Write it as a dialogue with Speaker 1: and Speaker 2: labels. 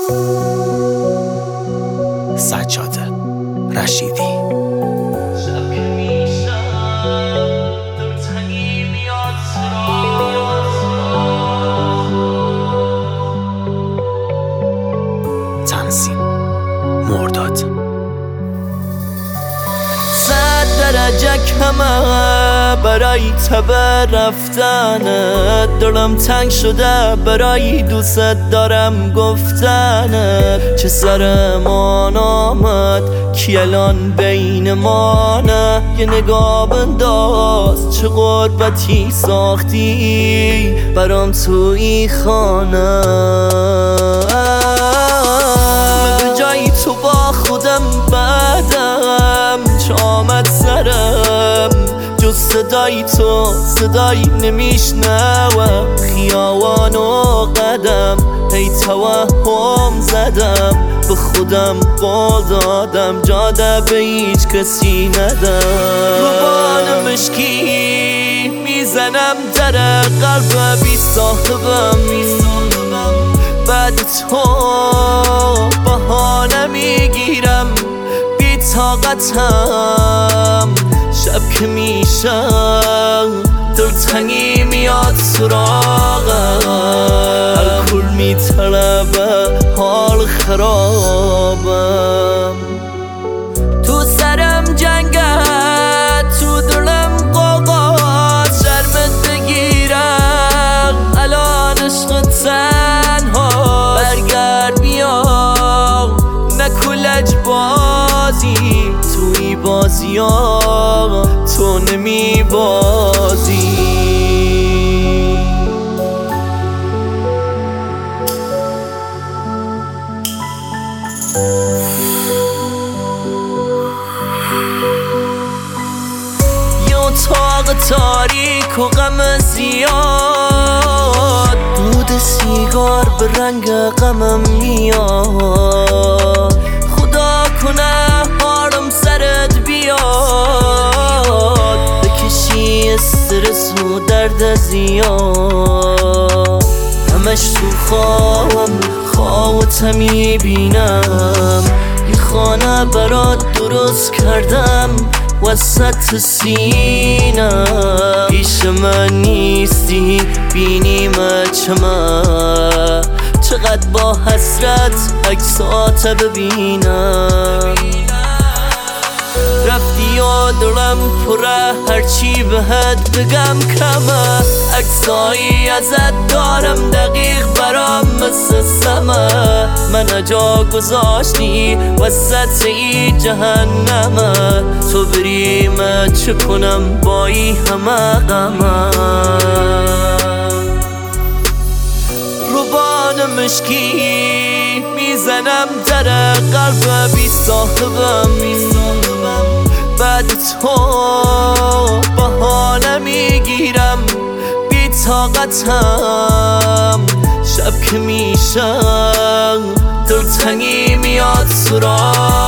Speaker 1: سجاده رشیدی.
Speaker 2: شب که میشم دلتنگی میاد
Speaker 1: تنظیم مرداد.
Speaker 2: 100 درجه کمه برای تبه رفتنت، دلم تنگ شده برای دوست دارم گفتنت. چه سرمان آمد کی الان بین ما نه، یه نگاه بنداز چه غربتی ساختی برام تو این خانه. به جای تو با خودم بعدم چه آمد سرم، جز صدای تو صدایی نمیشنوم. خیابان و قدم هی توهم زدم، به خودم قول دادم جاده به هیچ کسی ندم. روبان مشکی میزنم در قلب بی صاحبم، بعد تو بهانه میگیرم بی طاقتم. شب که میشم دلتنگی میاد سراغم، الکل میطلبه حال خرابم. تو سرم جنگت تو دلم قوقات، شرمت بگیرم الان عشق تنها. برگرد بیا نکو لج بازی، توی بازی ها تو نمی بازی. یه اتاق تاریک و غم زیاد، دود سیگار به رنگ غمم میاد. خدا کنه حالم سرت بیاد، بکشی استرس و درد زیاد. همش تو خوابت میبینم، یه خانه برات درست کردم وسط سینم. پیش من نیستی بینیم چمن، چقدر با حسرت عکسات ببینم. رفتی و دلم پره هرچی بهت بگم کمه، عکسایی ازت دارم دقیق برام مثل سمه. من جا گذاشتی وسط ای جهنمه، تو بریم چه کنم با ای همه غمه. روبان مشکی میزنم در قلب بی صاحبم، بعد تو بهانه میگیرم بی طاقتم. شب که میشم دلتنگی میاد سراغم،